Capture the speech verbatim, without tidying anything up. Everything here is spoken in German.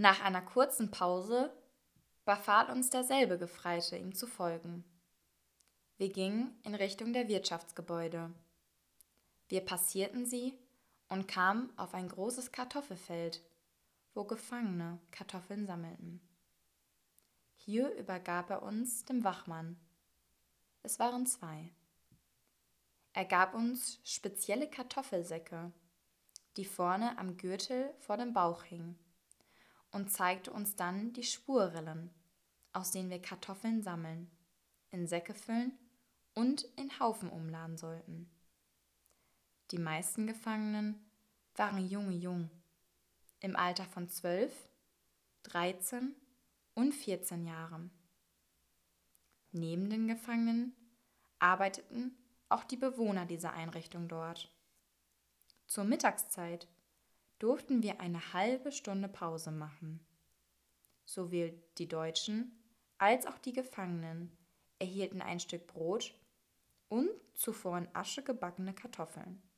Nach einer kurzen Pause befahl uns derselbe Gefreite, ihm zu folgen. Wir gingen in Richtung der Wirtschaftsgebäude. Wir passierten sie und kamen auf ein großes Kartoffelfeld, wo Gefangene Kartoffeln sammelten. Hier übergab er uns dem Wachmann. Es waren zwei. Er gab uns spezielle Kartoffelsäcke, die vorne am Gürtel vor dem Bauch hingen, und zeigte uns dann die Spurrillen, aus denen wir Kartoffeln sammeln, in Säcke füllen und in Haufen umladen sollten. Die meisten Gefangenen waren junge Jung, im Alter von zwölf, dreizehn und vierzehn Jahren. Neben den Gefangenen arbeiteten auch die Bewohner dieser Einrichtung dort. Zur Mittagszeit durften wir eine halbe Stunde Pause machen. Sowohl die Deutschen als auch die Gefangenen erhielten ein Stück Brot und zuvor in Asche gebackene Kartoffeln.